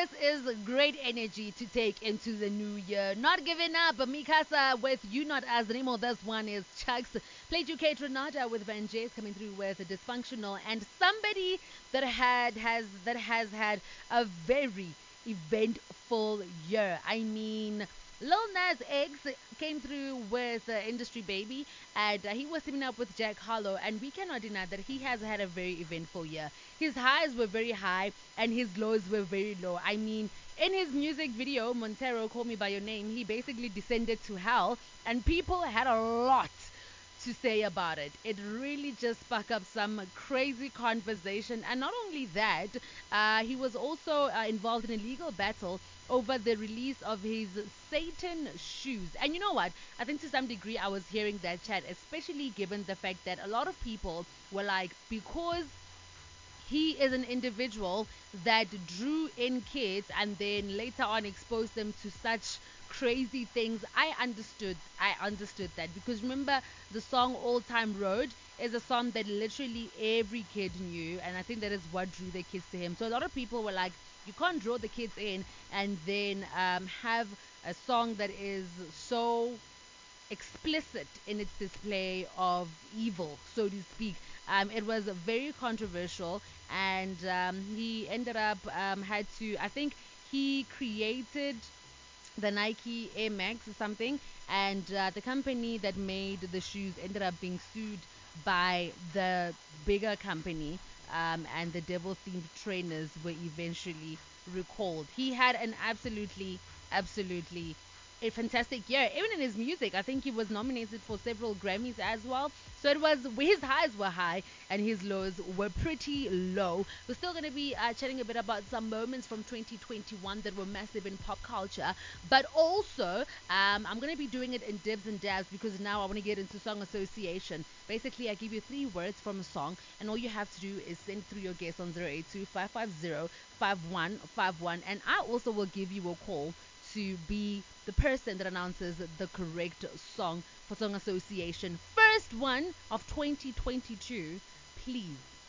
is great energy to take into the new year. Not giving up, Mikasa with You Not As Remo. This one is Chucks. Played you Kate Renata with Van Jace coming through with Dysfunctional, and somebody that has had a very eventful year. I mean, Lil Nas X came through with Industry Baby, and he was teaming up with Jack Harlow, and we cannot deny that he has had a very eventful year. His highs were very high, and his lows were very low. I mean, in his music video, Montero, Call Me By Your Name, he basically descended to hell, and people had a lot to say about it. It really just sparked up some crazy conversation. And not only that, he was also involved in a legal battle over the release of his Satan shoes. And you know what? I think to some degree I was hearing that chat, especially given the fact that a lot of people were like, because he is an individual that drew in kids and then later on exposed them to such crazy things. I understood that, because remember, the song Old Time Road is a song that literally every kid knew, and I think that is what drew the kids to him. So a lot of people were like, you can't draw the kids in and then have a song that is so explicit in its display of evil, so to speak. It was very controversial, and he ended up had to. I think he created the Nike Air Max or something, and the company that made the shoes ended up being sued by the bigger company, and the devil themed trainers were eventually recalled. He had an absolutely a fantastic year. Even in his music, I think he was nominated for several Grammys as well. So it was, his highs were high and his lows were pretty low. We're still going to be chatting a bit about some moments from 2021 that were massive in pop culture, but also I'm going to be doing it in dibs and dabs, because now I want to get into song association. Basically, I give you three words from a song, and all you have to do is send through your guess on 082 5151, and I also will give you a call to be the person that announces the correct song for Song Association. First one of 2022, please.